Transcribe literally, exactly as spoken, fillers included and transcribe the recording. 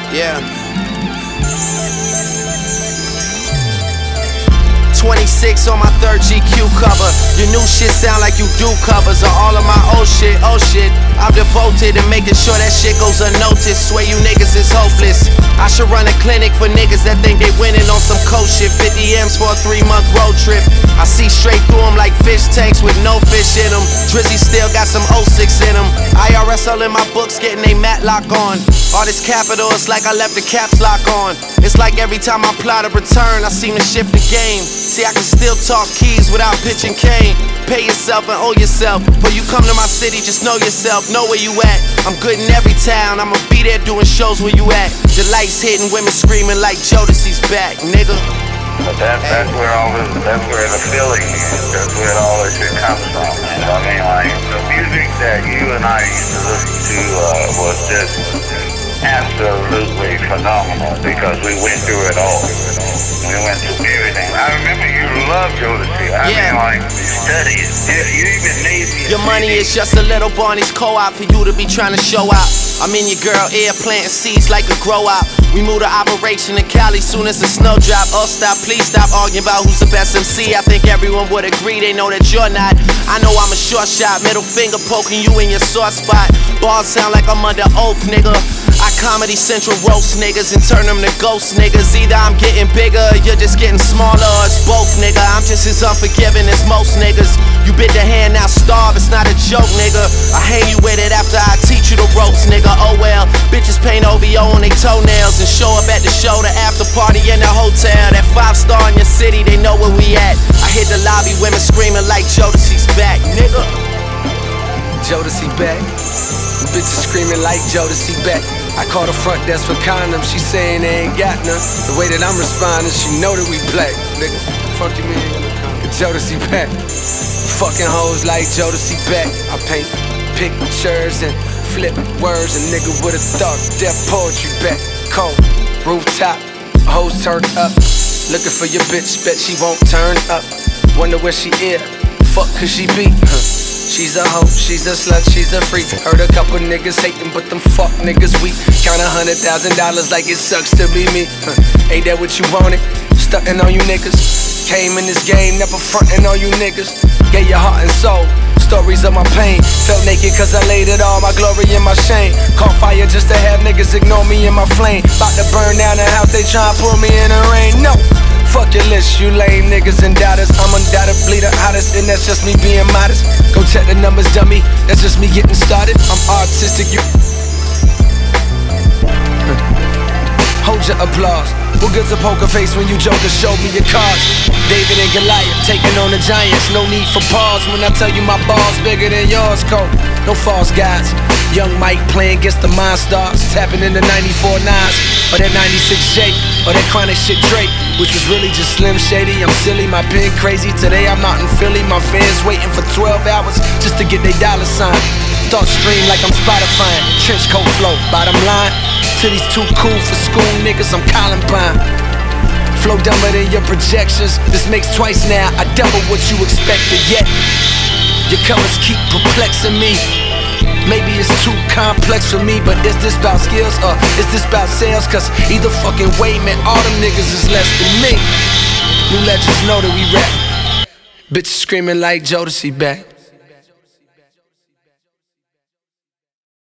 Yeah. twenty-six on my third G Q cover. Your new shit sound like you do covers of all of my old shit, oh shit. I'm devoted to making sure that shit goes unnoticed. Swear you niggas is hopeless. I should run a clinic for niggas that think they winning on some cold shit. fifty M's for a three month road trip. I see straight through them like fish tanks with no fish in them. Drizzy still got some oh six in them. I R S all in my books getting they Matlock on. All this capital, it's like I left the caps lock on. It's like every time I plot a return, I seem to shift the game. See, I can still talk keys without pitching cane. Pay yourself and owe yourself. Before you come to my city, just know yourself, know where you at. I'm good in every town, I'ma be there doing shows where you at. The lights hitting, women screaming like Jodeci's back, nigga. But that, that's where all this, that's where the feeling is. That's where all this shit comes from, man. I mean, like, the music that you and I used to listen to uh, was just absolutely phenomenal because we went through it all. We went through everything. I remember you loved Jodeci. I Yeah. mean, like, studies. You, you even made me. Your money is just a little Barney's co-op for you to be trying to show out. I'm in your girl ear planting seeds like a grow out. We moved to operation to Cali soon as the snow drop. Oh stop, please stop arguing about who's the best M C. I think everyone would agree, they know that you're not. I know I'm a short shot, middle finger poking you in your sore spot. Bars sound like I'm under oath, nigga. I Comedy Central roast niggas and turn them to ghost niggas. Either I'm getting bigger or you're just getting smaller, or it's both, nigga. I'm just as unforgiving as most niggas. You bit the hand, now starve, it's not a joke, nigga. I hang you with it after I teach you the ropes, nigga. Oh well, bitches paint O V O on they toenails and show up at the show, the after party in the hotel. That five star in your city, they know where we at. I hit the lobby, women screaming like Jodeci's back, nigga. Jodeci back. Bitches screaming like Jodeci back. I call the front desk for condoms, she saying they ain't got none. The way that I'm responding, she know that we black, nigga. Fuck you mean? Jodeci back. Fucking hoes like Jodeci back. I paint pictures and flip words. A nigga with a thought, deaf poetry back. Cold, rooftop, hoes turned up. Looking for your bitch, bet she won't turn up. Wonder where she is, fuck could she be? Huh. She's a hoe, she's a slut, she's a freak. Heard a couple niggas hating, but them fuck niggas weak. Count a hundred thousand dollars like it sucks to be me. Huh. Ain't that what you wanted? Stuntin' on you niggas. Came in this game, never frontin' on you niggas. Gave your heart and soul, stories of my pain. Felt naked cause I laid it all, my glory and my shame. Caught fire just to have niggas ignore me in my flame. About to burn down the house, they tryna pull me in the rain. No, fuck your list, you lame niggas and doubters. I'm undoubtedly the hottest, and that's just me being modest. Go check the numbers, dummy, that's just me getting started. I'm artistic, you hold your applause. What good's a poker face when you joker showed me your cards? David and Goliath taking on the giants. No need for pause when I tell you my ball's bigger than yours, Cole. No false gods. Young Mike playing against the Monstars, tapping in the ninety-four nines, or that ninety-six J, or that chronic shit Drake, which was really just Slim Shady. I'm silly, my pen crazy. Today I'm out in Philly, my fans waiting for twelve hours just to get their dollar sign. Thoughts stream like I'm Spotifying. Trench coat flow, bottom line. To these too cool for school niggas, I'm Columbine. Flow dumber than your projections. This makes twice now, I double what you expected. Yet your colors keep perplexing me. Maybe it's too complex for me, but is this about skills or is this about sales? Cause either fucking way, man, all them niggas is less than me. New legends know that we rap. Bitches screaming like Jodeci back.